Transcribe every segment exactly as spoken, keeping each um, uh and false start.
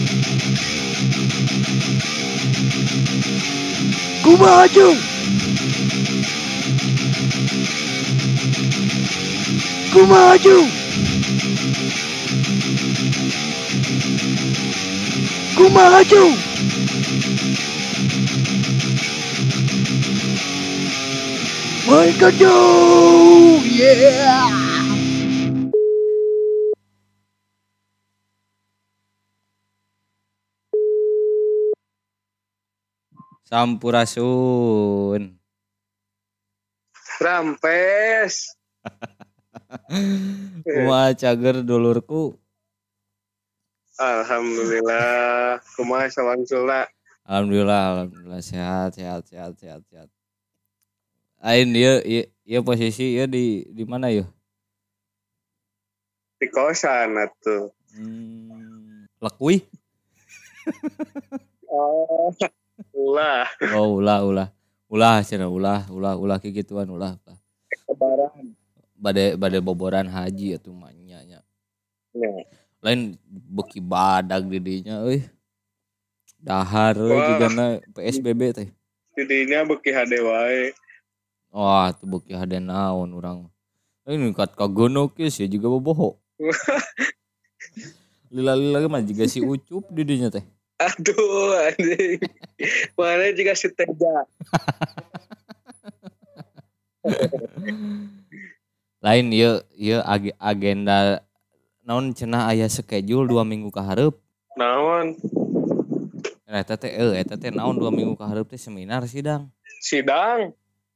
Kumaha Jung? Kumaha Jung? Kumaha Jung? Michael Jung, yeah. Sampurasun. Rampes. Kumaha cager dulurku? Alhamdulillah. Kumaha sawangsulna? Alhamdulillah, alhamdulillah sehat, sehat, sehat, sehat, sehat. Ain dia, ieu posisi ieu di di mana yeuh? Di kosan atuh. Hmm, Lekuih? Oh, ulah. Oh, ulah, ulah. Ulah cenah ulah, ulah, ulah kigituan ulah. Kebaran. Bade bade boboran haji atuh mah nya nya. Ya. Lain beki badag di dinya euy. Dahar euy jigana P S B B teh. Didinya beki hade wae. Wah, tuh beki hade naon urang. Ini kat kagono geus ya juga boboho. Lila-lila mah juga si Ucup di dinya teh. Aduh anjing. Mana juga si Teja. Lain ieu ieu agenda naon cenah aya schedule dua minggu ka hareup. Naon? Eta teh eueuh eta teh naon dua minggu ka hareup teh seminar sidang. Sidang.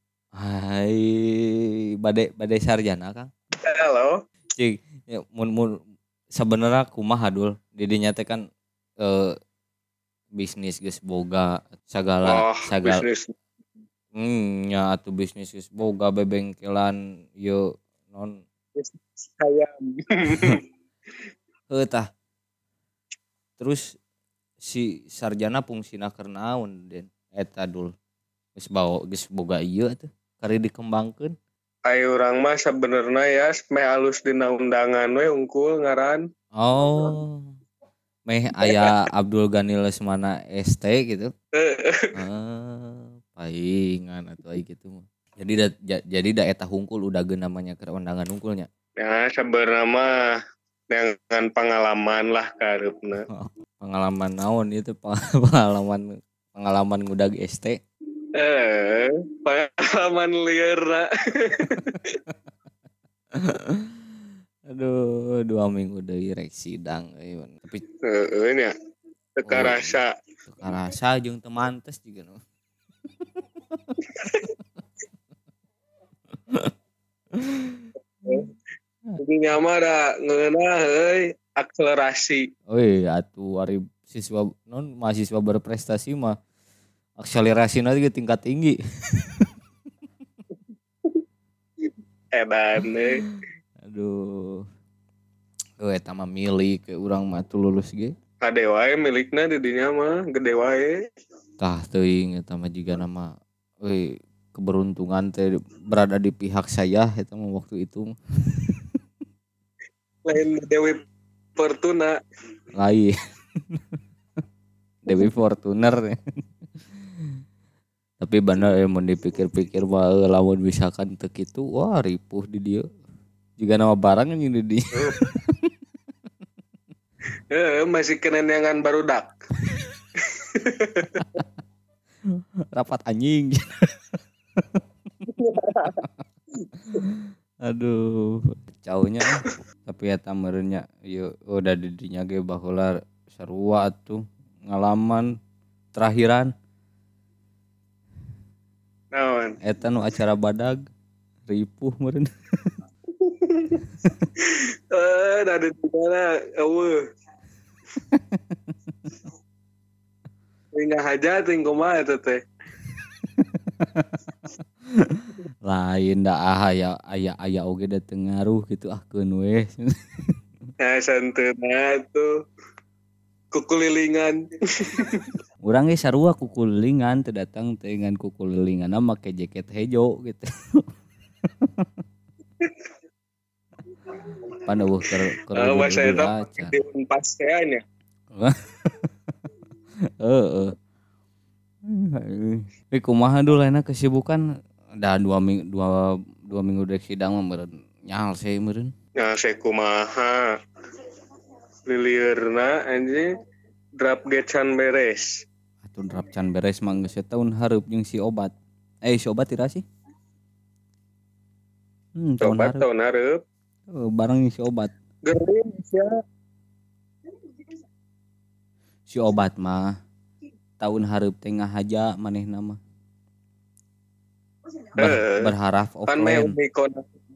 Hai bade bade sarjana Kang. Halo. Cing mun mun sabenerna kumaha dul di dinya teh kan eh, bisnis geus boga sagala Oh, sagala bisnis. hmm nya atuh bisnis geus boga bebengkelan ieu non Bisnis ayam. heuh tah. Terus si sarjana fungsina keur naon Den eta dul geus bawa geus boga ieu atuh kari dikembangkeun. Ayo urang mah sebenarnya ya meh alus dina undangan we unggul ngaran. Oh meh aya Abdul Ghani Lesmana S T gitu. Ah, paingan atau ai gitu mah. Jadi da, ja, jadi da eta hungkul udah ge namanya keur undangan hungkulnya. Ya sebenarnya mah dengan pengalaman lah kareupna. Pengalaman naon itu pengalaman pengalaman ngudag S T. Eh, pengalaman liar. Aduh, dua minggu deui rek sidang euy. Tapi Heeh nya. Teka oh, rasa. teka rasa jeung teu mantes juga no. Jadi nyama da ngeunah euy akselerasi. Oi, atuh ari siswa non mahasiswa berprestasi mah akselerasina ge tingkat tinggi. Edan euy. Aduh. Oh eta mah milik ke urang mah tuh lulus ge. Kade wae milikna di dinya mah gede wae. Tah teuing eta mah jiga nama euy keberuntungan teh berada di pihak saya eta mah waktu itu. Lain Dewi Fortuna. Lain. Dewi Fortuner. Tapi bener ya mun dipikir-pikir mah lamun misalkan teu kitu wah ripuh di dieu. Juga nama barang anjing di dieu. Heeh, masih kenenangan barudak. Rapat anjing. Aduh, caunya tapi eta meureunnya ieu udah di dinya ge baheula sarua atuh ngalaman terakhiran. Naon? Eta nu acara badag ripuh meureun. Eh, ada di mana? Eueuh. Tinggal haja ting kumaha eta teh. Lain da ah aya aya aya oge da teu ngaruh gitu ah keun we. Ya santeuna tuh kukulilingan. Urang ge sarua kukulilingan teu datang teh ngan kukulilinganna make jaket hejo gitu. Pan eueuh keur keur Oh, bahasa Idul eta Adha. di Unpastean ya. Heeh. Eh kumaha dulu enak kesibukan dah dua minggu dua dua minggu dek sidang mah meureun nyal sih meureun. Nah, saya kumaha lilieurna anjing draft gecan beres. Atuh drap can beres mah geus setahun hareup jeung si obat. Eh si obat tira sih? Hmm, tahun Obat hareup. tahun hareup. Oh, bareng si obat. Geuring sia. Si obat mah tahun hareup teh ngahaja manehna mah. Ber, Heeh. berharap Pan meh offline. Omikron.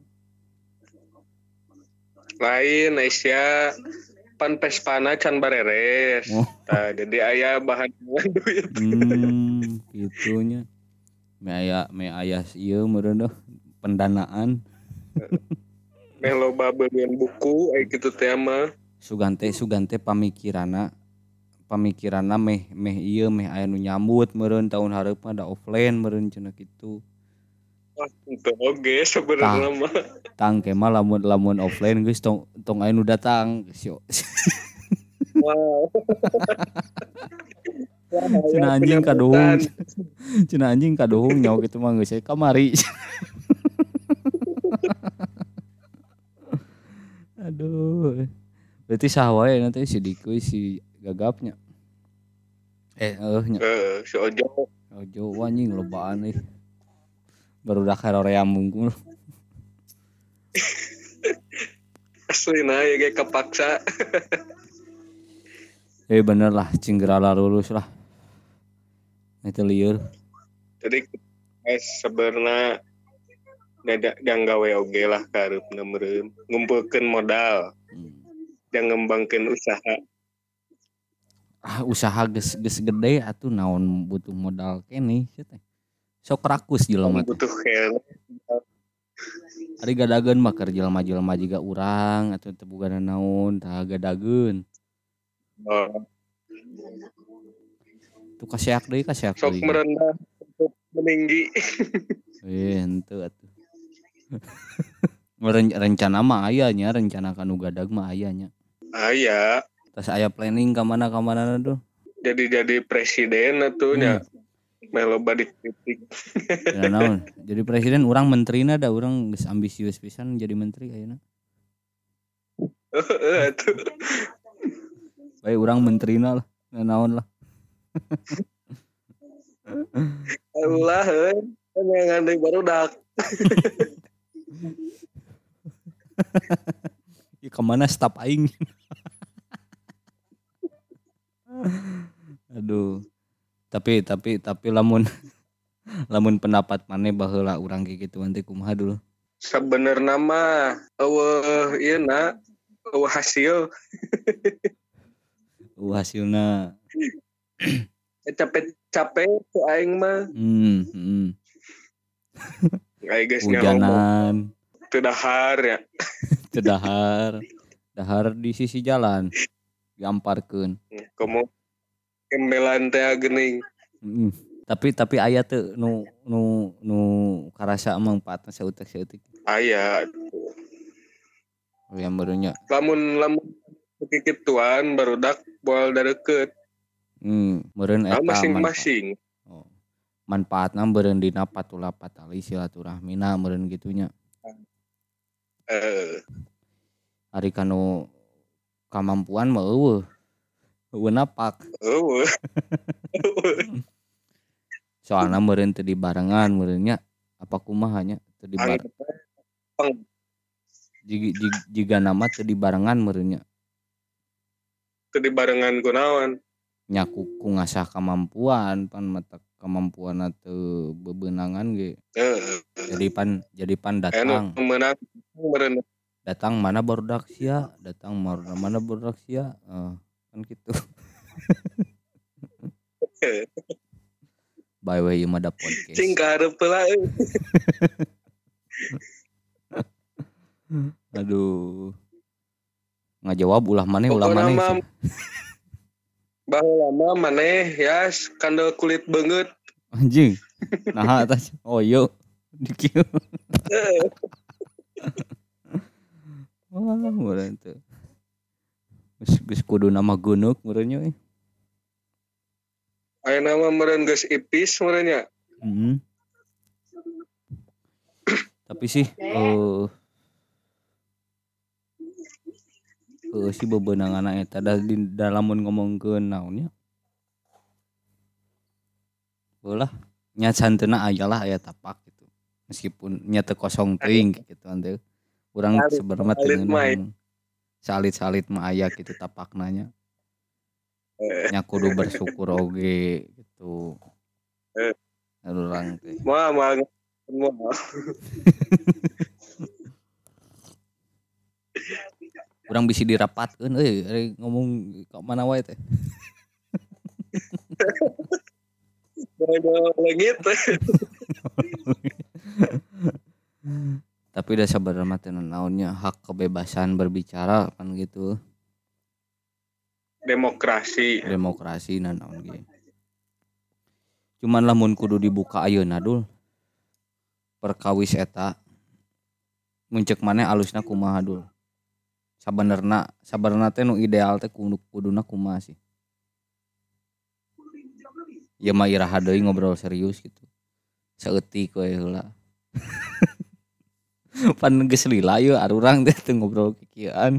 Lain Aisyah pan pespana can bareres. Oh. Tah jadi aya bahan duit. Hmm, gitunya. Me aya me aya ieu meureun doh pendanaan. Meh loba beulieun buku aya kitu teh mah. Sugante sugante pamikiranna pamikiranna meh meh ieu meh aya nu nyambut meureun tahun hareup mah da offline meureun cenah kitu. Wah, itu oge sebenarnya mah. Tang ke mah lamun lamun offline geus tong tong aya nu datang si Wow. cenah anjing kadohong. Cenah anjing kadohong nyawa kitu mah geus aya kamari. Aduh. Berarti saha wae nanti si Dikuy si Gagapnya. Eh, eueuh nya. Eh, si Ojo. Ojo anjing lobaan euy. Barudak haroream mungkul. Aslina ya ge kapaksa. Eh bener lah, cinggera lah lulus lah. Itu liur. Jadi eh, sebenarnya ngada gawe oge lah kareupna meureun ngumpulkeun modal Hmm. dan ngembangkeun usaha. Ah usaha geus geus gede atuh naon butuh modal keneh kieu teh. Sok rakus jelema teh. Butuh kele. Ari gadageun mah keur jelema-jelema jiga urang atuh teu boga naon tah gadageun. Oh, Tu kaseak deui kaseak sok deui. merendah untuk meninggi. Eh henteu atuh. Ren- rencana mah aya nya, rencana kanu gadag mah aya nya. Aya Tas aya planning ka mana ka mana tuh. jadi jadi presiden atuh nya. Meh loba dikritik. Ya naon? Jadi presiden urang menterina da urang geus ambisius pisan jadi menteri ayeuna. Heeh atuh. Bae urang menterina lah. Naon lah. Allah heuh. Kan yang ngandeng barudak. Ya kemana staf aing? Aduh. Tapi tapi tapi lamun lamun pendapat maneh baheula urang ge kitu teh kumaha dulu? Sebenarnya mah eueuh ieu na eueuh hasil Uh hasilna capek-capek ku aing mah. hmm, hmm. Aing geus ngomong Hujanan, teu dahar ya. teu dahar. Dahar di sisi jalan. Diamparkeun. Komo kembelan teh geuning. Mm. Tapi tapi aya teu nu nu nu karasa mangpaatna saeutik-saeutik. Aya. Oh yang barunya. Lamun lamun kikituan barudak boal dareukeut. Hmm, meureun Ah, eta masing-masing. manfaat. Oh. Manfaatna meureun dina patulapat tali silaturahmina meureun gitunya. Eh, Ari kanu kamampuan mah eueuh. Eueuh napak. eueuh. Soalna meureun teu dibarengan meureunnya apa kumaha nya teu dibar. Jigi jiga nama teu dibarengan meureunnya. Teu dibarengan kunaon? Nya ku, ku ngasah kemampuan pan mata kemampuan teu bebeunangan ge. Heeh. Jadi pan jadi pan Anu datang. meunang meureun. Datang mana barudak sia, datang mana mana barudak sia. Uh, kan gitu. By way ieu mah da podcast. Cing kahareup heula euy. Aduh. Ngajawab ulah maneh ulah Pokona maneh. mah baheula mah maneh ya kandel kulit beungeut. Anjing. Nah atas. Oh yo. Dikieu. Wah, meureun teu. Geus geus kudu nama geuneuh meureun nya euy. Aya nama meureun geus ipis meureun nya. Heeh. Tapi sih eh eh si bebeunanganna eta da di da lamun ngomongkeun naon nya. Heulah nya santeuna aya lah aya tapak gitu. Meskipun nya teu kosong teuing gitu ante. Urang sebenarnya teu ngeunah. Salit-salit mah aya gitu tapakna nya. Nya kudu bersyukur oge gitu. Eh. Urang teh. Moal moal moal. Urang bisi dirapatkeun euy ngomong ka mana wae teh. Langit. Tapi udah sabar mah teh naonnya hak kebebasan berbicara kan gitu. Demokrasi. Demokrasi na naon ge. Cuman lamun kudu dibuka ayeuna dul. Perkawis eta muncek maneh alusna kumaha dul. Sabenerna sabenerna teh nu ideal teh kudu kuduna kumaha sih. Ya mah iraha deui ngobrol serius gitu. Saeutik we heula. Pan geus lila yeuh arurang teh teu ngobrol kikieuan.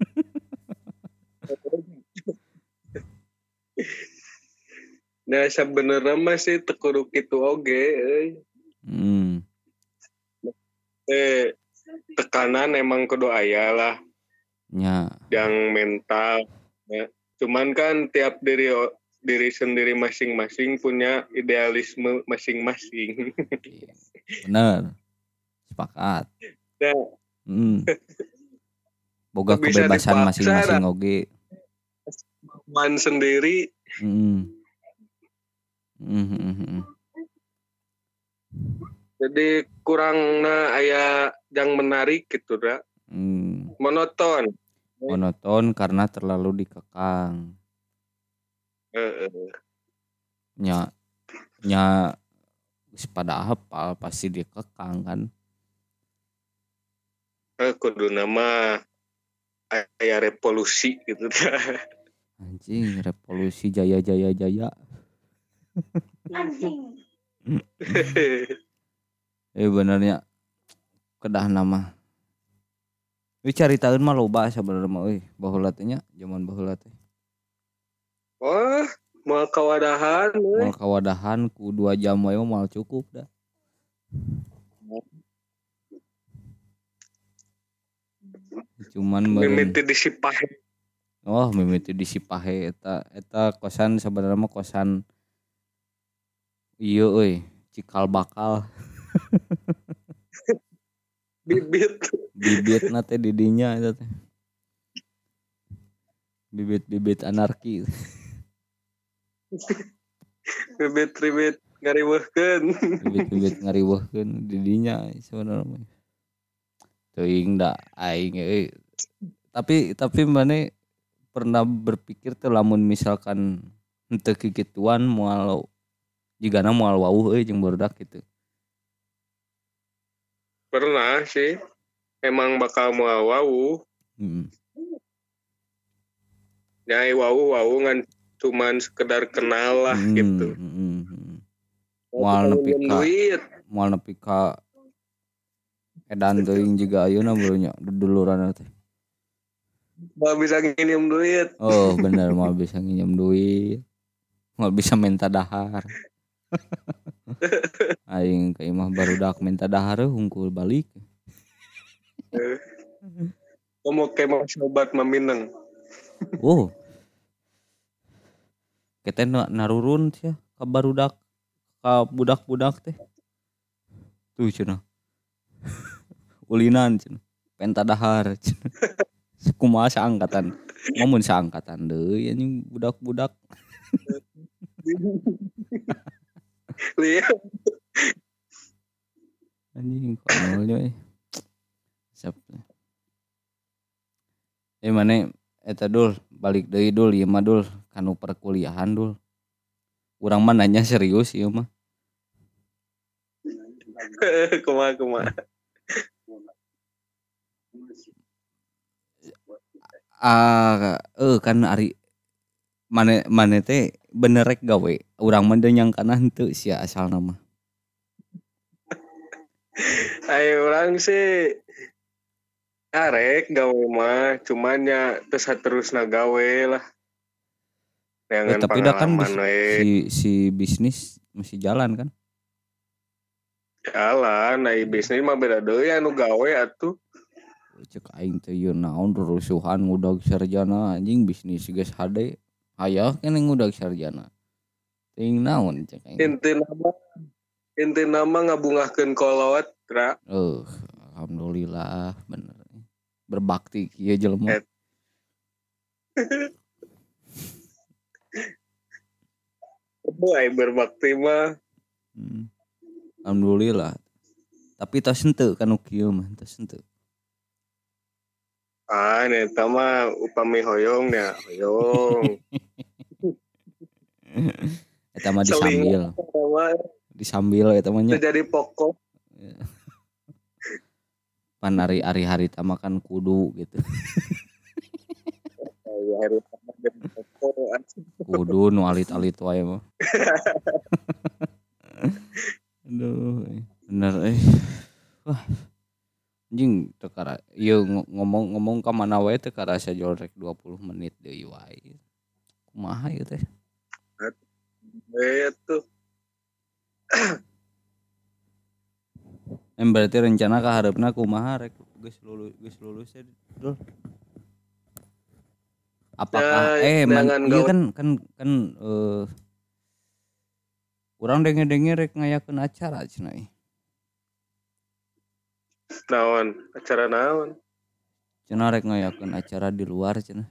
Nah sabenerna mah sih teu kudu kitu oge euy. Hmm. Eh tekanan emang kudu aya lah. Nya. Yang mental ya. Cuman kan tiap diri diri sendiri masing-masing punya idealisme masing-masing. Bener. Sepakat. Nah, hmm. Boga bisa kebebasan dipaksa, masing-masing oge. Man sendiri. Hmm. Hmm, hmm, hmm. Jadi kurangna aya yang menarik gitu dah. Hmm. Monoton. Monoton karena terlalu dikekang. Heeh. Uh, uh. Nya nya pada hafal pasti dikekang kan. Eh kudu nama aya revolusi gitu dah. Anjing revolusi jaya jaya jaya. Anjing. Eh benernya kedah nama. Euy caritaeun mah loba sabenerna mah euy baheula teh nya zaman baheula teh. Wah, moal kawadahan euy. Moal kawadahan ku dua jam wae moal cukup dah. Cuman mimiti disipahe. Oh, mimiti disipahe eta eta kosan sabenerna mah kosan ieu euy, cikal bakal. Bibit. Bibitna teh di dinya eta teh. Bibit-bibit anarki. Bibit-bibit ngariweuhkeun. Bibit-bibit ngariweuhkeun di dinya sabenerna mah. Teuing da aing euy. Tapi tapi maneh pernah berpikir teh lamun misalkan henteu kikituan moal jigana moal wawuh euy jeung barudak gitu. Pernah sih. Emang bakal moal wawuh. Heeh. Nyai wawuh-wawuh ngan cuman sekedar kenal lah hmm, gitu. Hmm, hmm. Moal nepi ka moal nepi ka edan teuing juga ayeuna beureum nya duduluran teh. Moal bisa nginjem duit. Oh, bener moal bisa nginjem duit. Moal bisa minta dahar. Aing ka imah barudak minta dahar hungkul balik. Komo ke mau sobat mamineng. Oh. Kita narurun sia ka barudak ka budak-budak teh. Tuh cenah. Ulinan cenah. Penta dahar cenah. Kumaha saangkatan. Momun saangkatan deui anjing budak-budak. Lihat. Anjing konyolnya eh. Siap. Eh mana eta dul balik deui dul ieu mah dul kanu perkuliahan dul. Urang mah nanya serius ieu mah. Kumaha kumaha. ah eh kan ari mane mane teh bener rek gawe urang mah teu nyangkana henteu sia asalna mah. Ayo orang sih arek gawe mah cuman ya terus terusna gawe lah. Eh Jangan tapi dah kan pengalaman bis- we si si bisnis masih jalan kan? jalan, nah bisnis mah beda deui anu gawe atuh. Cek aing teh ieu naon rurusuhan ngudag sarjana anjing bisnis geus hade. Aya keneh ngudag sarjana. Ting naon cek aing. Intina mah intina mah ngabungahkeun kolot, Tra. Eh alhamdulillah bener. Berbakti kieu jelema. Et. Aduh, ai berbakti mah. Hmm. Alhamdulillah. Tapi tos henteu kanu kieu mah tos henteu. Ah, eta mah upami hoyong ya, hoyong. Eta mah disambil. Disambil eta mah nya. Jadi pokok. Pan ari-ari hari tama kan kudu gitu. Ya harus jadi pokok. Kudu nu alit-alit wae mah. Aduh, bener eh. Wah. Anjing teu kara ieu ngomong-ngomong ka mana wae teu karasa jorek dua puluh menit deui wae. Kumaha ieu teh? Itu. Em berarti rencana ka hareupna kumaha rek geus lulus geus lulus ya, Dul? Apakah Ya, eh man, jangan iya gawe- kan kan kan eh urang denge-denge rek ngayakeun acara cenah ieu. Naon? Acara naon? Cenah rek ngayakeun acara di luar cenah.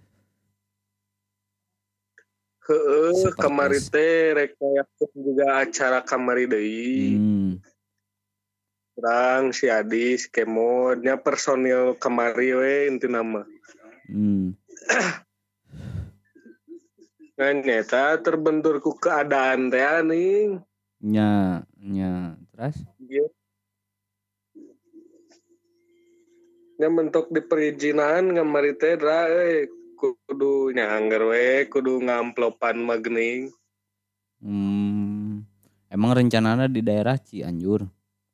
Heeh, Seperti- kamari teh rek ngayakeun juga acara kamari deui. Hmm. Urang si Adi, si Kemod, nya personil kamari we intina mah. Hmm. Ngan eta terbentur ku keadaan teh anjing. Nya nya terus Ieu. Nya mentok di perizinan kamari teh dra euy kudu nya anggar we kudu ngamplopan mah geuning. hmm. Emang rencananya di daerah Cianjur.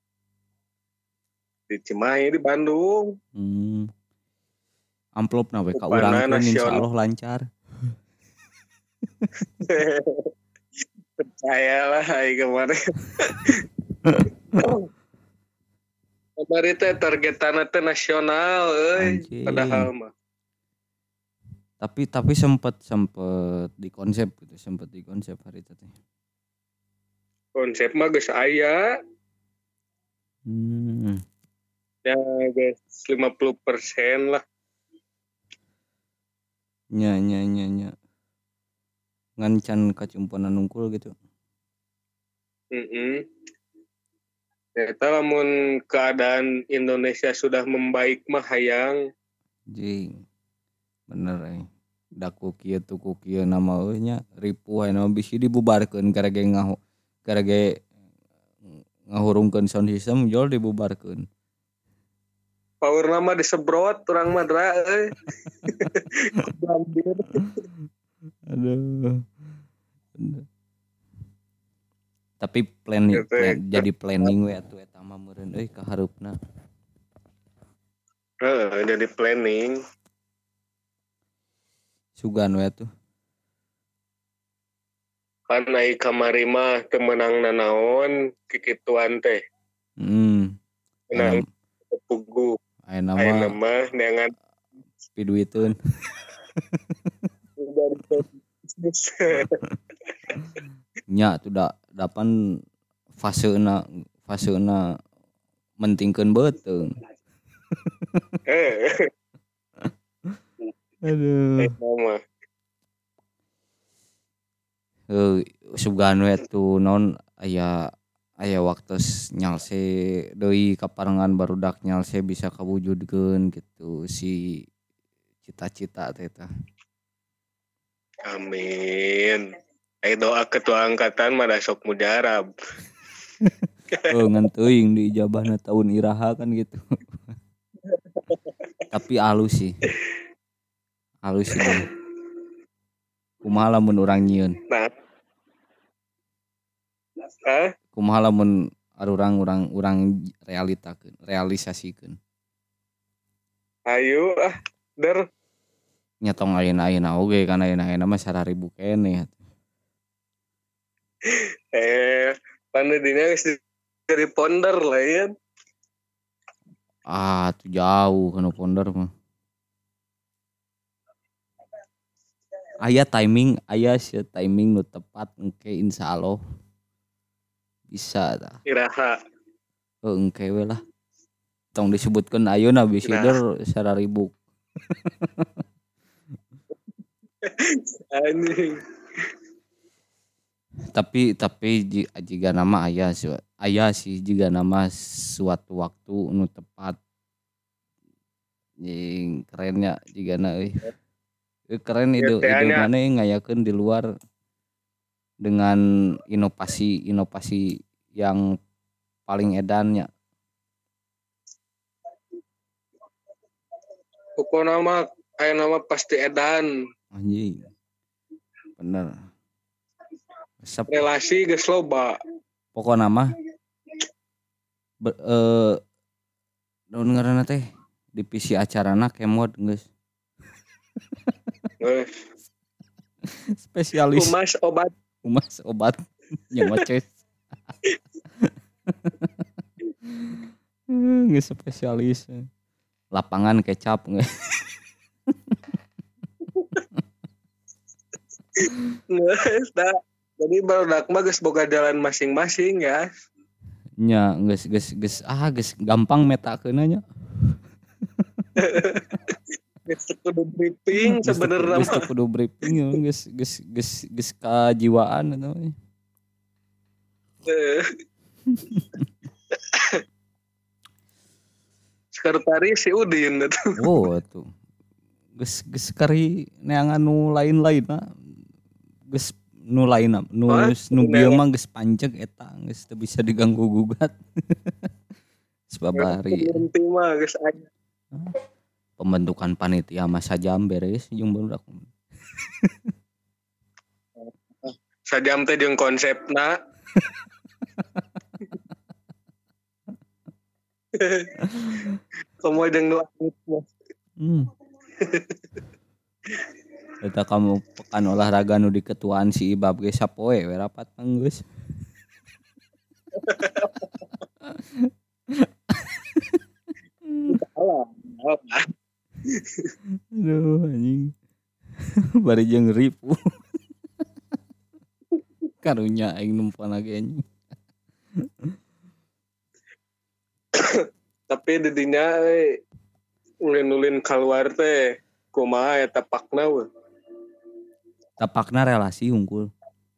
Di Cimahi di Bandung. Hmm. Amplop na we ka Upana urangkeun nasional. insyaallah lancar. Percayalah ai kemarin. Kemarin teh targetanna teh nasional euy Anjing. padahal mah. Tapi tapi sempet sempet di konsep gitu, sempet di konsep hari itu teh. Konsep mah geus aya Hmm. ya geus lima puluh persen lah. Nya nya nya nya. Ngancan kacumpunan nungkul gitu. Heeh. Eta lamun keadaan Indonesia sudah membaik mah hayang. Jing. Bener eh. Da ku kieu tuh ku kieu nama euy nya ripuh aya nama bisi dibubarkeun karege ngaho karege ngahurungkeun sound system jol dibubarkeun. Power nama disebrot urang mah dra euy. Aduh. Aduh. Tapi plan, Gitu ya. plan jadi planning we atuh eta mah meureun euy ka hareupna. Heeh, jadi planning. Sugan we atuh. Kan ai kamari mah teu meunang nanaon kikituan teh. Hmm. Menang pugu. Aya Ai nama mah neangan piduiteun. dari bisnis. Nya tuh da dapan faseuna faseuna mentingkeun beuteung. Eh, Aduh. eta mah. Eh sugan we tuh naon aya aya waktos nyalse deui kaparengan barudak nyalse bisa kawujudkeun gitu si cita-cita teh tah. Amin. Ai doa ketua angkatan mah da sok mujarab. Oh ngan teuing di ijabahna tahun iraha kan gitu. Tapi alus sih. halus sih deh. Kumaha lamun urang nyieun? Nah, ah, Kumaha lamun arurang urang urang realitakeun, realisasikeun. ayo ah, der. Nya tong ayeuna-ayeuna oge kan ayeuna-ayeuna mah sararibu keneh. Eh, pandedinya geus dari ponder lah ya. Ah, tuh jauh kana ponder mah. Aya timing, aya sih timing nu tepat engke insyaallah bisa tah. Iraha. Heuh engke we lah. Tong disebutkeun ayeuna bisi Nah. der sararibu. Anjing. Tapi tapi ji- jika nama aya sih aya sih jika nama suatu waktu nu tepat. Jeung kerennya jigana euy. Eh, keren ide ide Biasanya. mana yang ngayakeun di luar dengan inovasi-inovasi yang paling edannya. Pokoknya nama aya nama pasti edan. Anjing. Bener. Resep. Relasi geus loba. Pokokna mah be- eh naon ngaranna teh divisi acarana kemod geus. Eh, Spesialis Humas obat. humas obat nyawa ces. Geus spesialis. Lapangan kecap geus. Geus da. Jadi barudak mah geus boga jalan masing-masing ya. Nya geus geus geus ah geus gampang metakeunna nya. Geus kudu briefing sebenarnya Geus mah. teu kudu briefing ya, geus geus geus geus kajiwaan eta mah. Eh. Sekretaris si Udin itu. Oh atuh. Geus geus kari neangan nu lain-lainna. Geus nu lainna nu Hah? nu bieu mah geus panceg eta geus teu bisa diganggu gugat. Sababari Berhenti mah geus aya. pembentukan panitia mah sajam beres jeung barudak. Sajam teh jeung konsepna. Kamu jeung langit mah. Hmm. Eta kamu pekan olahraga nu diketuaan si Ibab ge sapoe we rapat mah geus. Salah. Aduh anjing. Bari jeung ripu. Karunya aing numpang lagi anjing. Tapi didinya euy ulin-ulin keluar teh kumaha eta pakna we. Tapakna relasi unggul.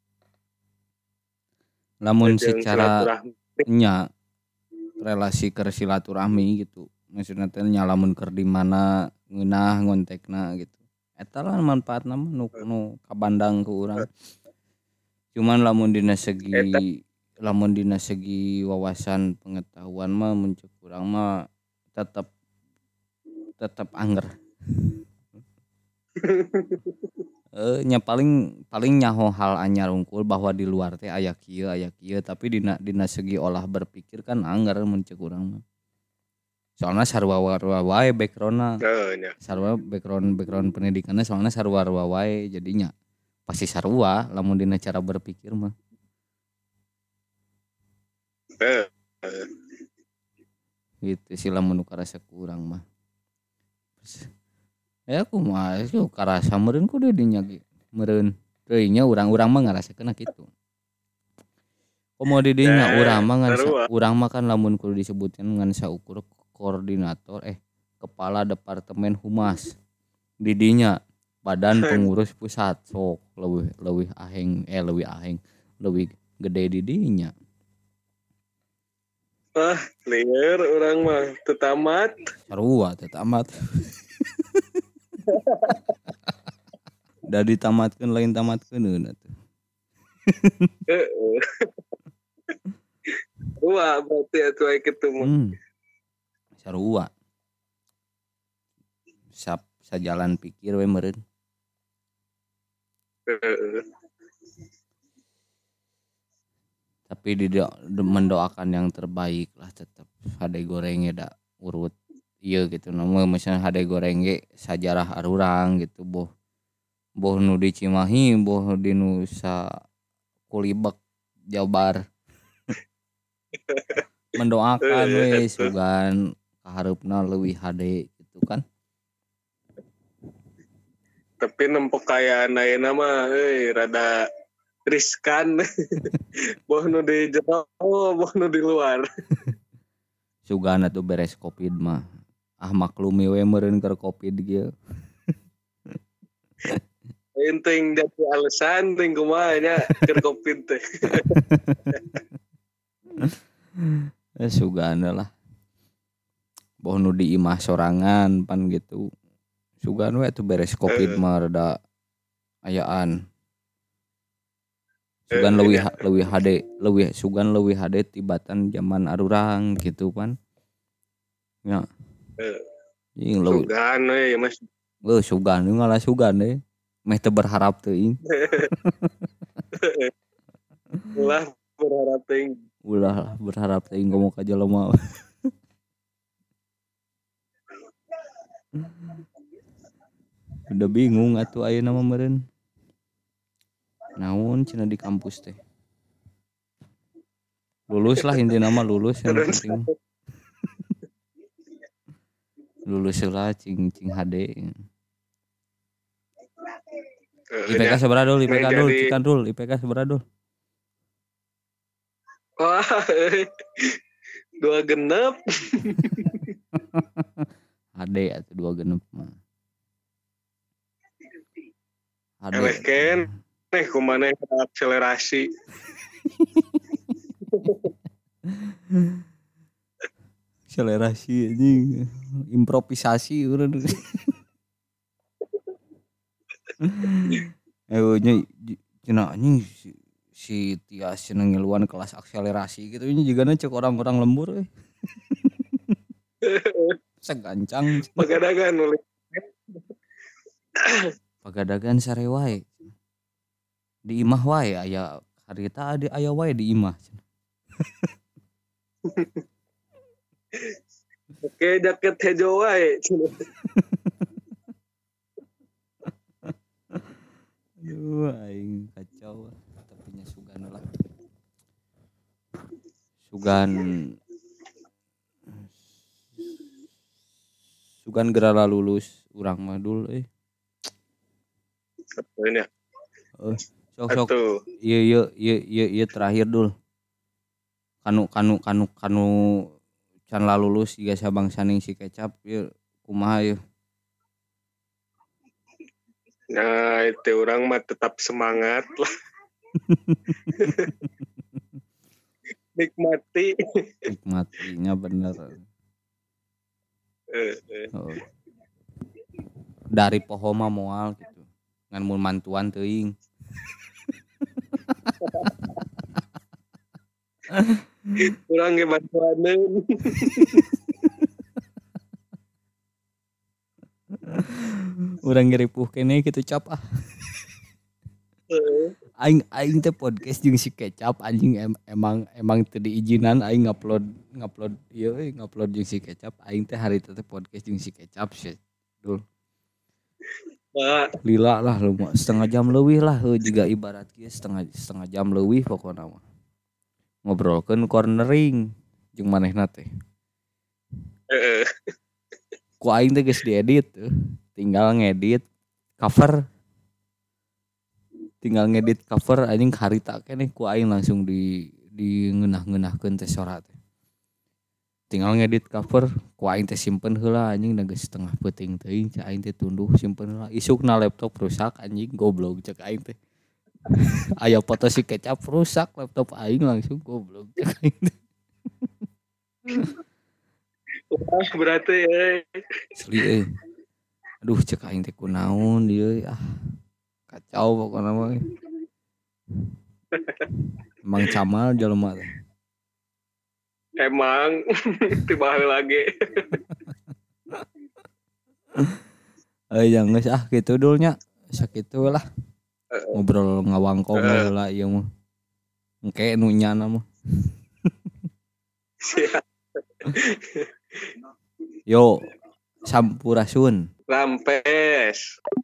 Lamun Jeung secara silaturahmi. nya relasi keur silaturahmi gitu. Maksudna teh nya lamun keur di mana ngeunah ngontekna gitu. Eta lah manfaatna mah nu nu kabandang ku urang. Cuman lamun dina segi Eta. lamun dina segi wawasan pengetahuan mah mun ceuk urang mah tetep tetep angger. Eh nya paling paling nyaho hal anyar unggul bahwa di luar teh aya kieu aya kieu tapi dina dina segi olah berpikir kan angger mun ceuk urang mah. Soalna sarua wae backgroundna Heeh nya. sarua background background pendidikanna soalna sarua wae jadinya pasti sarua lamun dina cara berpikir mah. Heeh. Gitu sih lamun nu karasa ku urang mah. Ya kumaha sih karasa meureun ku deui dinya ge. Meureun teuing nya urang-urang mah ngarasakeunna kitu. Komo di dinya Eh, urang mah ngan sarua. urang mah kan lamun kudu disebutkeun ngan saukur koordinator eh kepala departemen humas. Di dinya badan pengurus pusat sok leuwih leuwih aheng eh leuwih aheng leuwih gede di dinya. Ah, lieur urang mah teu tamat. Sarua teh tamat. Da ditamatkeun lain tamatkeun atuh. Heeh. Sarua berarti atuh aya kitu mah. Hmm. Sarua. Sap sajalan pikir we meureun. Heeh. Tapi di mendoakan yang terbaik lah tetap hade gorengnya da urut ieu gitu. Namun misalnya hade goreng ge sajarah arurang gitu boh boh nu di Cimahi boh di Nusa Kulibek Jabar. Mendoakan we sugan kahareupna leuwih hade gitu kan. Tapi nempok kayaan ayeuna mah euy rada riskan. Boh nu di jero, boh nu di luar. Sugan atuh beres Covid mah. Ah maklumi we meureun keur Covid kieu. Inting jadi alasan ting kumaha nya keur Covid teh. Eh sugan lah. Boh nu di imah sorangan pan gitu. Sugan we atuh beres Covid mah rada ayaan. Sugan leuwih leuwih hade, leuwih sugan leuwih hade tibatan zaman arurang gitu kan. Ya. Heeh. Sugan we Mas. Heuh sugan ngalah sugan deui. Meh teu berharap teuing. Ulah berharap teuing. Ulah berharap teuing ngomong ka jelema. Udah bingung atuh ayeuna mah meureun. Naon cenah di kampus teh. Lulus lah intina mah lulus yang penting. Lulus lah cing cing hade. I P K sabaraha dul? I P K dul, cikan dul, I P K sabaraha dul? Wah, dua genep. Hade atuh dua genep mah. Hade. Eleh ken. Nih kumaneh akselerasi. Akselerasi anjing. Improvisasi urang. Eh nya cenah anjing si, si Tias cenah ngiluan kelas akselerasi gitu nya jigana cek orang-orang lembur euy. Segancang. Pagadagan nulis. Pagadagan sare wae. Di imah wae aya harita aya aya wae di imah. Oke jaket hejo wae. Aduh aing kacau tapi nya sugan lah. Sugan Sugan gerala lulus urang mah dul euy. Apaan ya? Heeh. Sok sok. Ieu ieu ieu ieu ieu terakhir dul. Kanu kanu kanu kanu can lalulus jiga sabang saning si Kecap ieu kumaha ieu? Nah, itu orang mah tetap semangat lah. Nikmati. Nikmatinya bener. Uh, uh. Oh. Dari poho mah moal gitu. Ngan mun mantuan teuing. Urang ge bantuaneun. Urang ngeripuh keneh kitu Cap ah. Aing aing teh podcast jeung si Kecap anjing em, emang emang teu diizinan aing ngupload ngupload ieu euy ngupload jeung si Kecap aing teh harita teh podcast jeung si Kecap sih. Dul. Lila lah lu setengah jam leuwih lah heuh jiga ibarat kieu setengah setengah jam leuwih pokona mah. Ngobrolkeun cornering jeung manehna teh. Heeh. Ku aing teh geus diedit tuh. Tinggal ngedit cover. Tinggal ngedit cover anjing harita keneh ku aing langsung di di ngeunah-ngeunahkeun teh sora teh. Tinggal ngedit cover ku aing teh simpen heula anjing da geus setengah peuting teuing cek aing teh tunduh simpen heula. Isukna laptop rusak anjing goblok cek aing teh. Aya foto si Kecap rusak laptop aing langsung goblok cek aing teh. Wah, berarti euy. Asli euy. Aduh cek aing teh kunaon ieu ah. Kacau pokoknya mah. Emang camal jelema teh. Emang tiba lagi. Eh yang geus ah kitu dulnya. Sakitu lah. Ngobrol ngawangkong Eh. heula ieu mah. Engke nu nyana mah. Siap. Yo, sampurasun. Rampes.